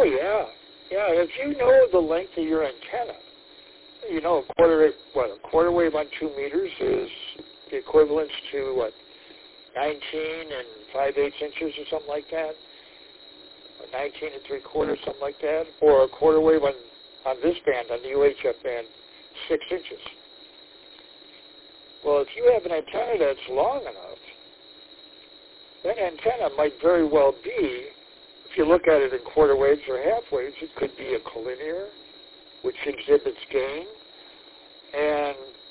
Oh, yeah. Yeah, if you know the length of your antenna, you know, a quarter wave on 2 meters is the equivalent to, 19 and 5/8 inches or something like that, or 19 and 3/4, something like that, or a quarter wave on this band, on the UHF band, 6 inches. Well, if you have an antenna that's long enough, that antenna might very well be, if you look at it in quarter waves or half waves, it could be a collinear, which exhibits gain. And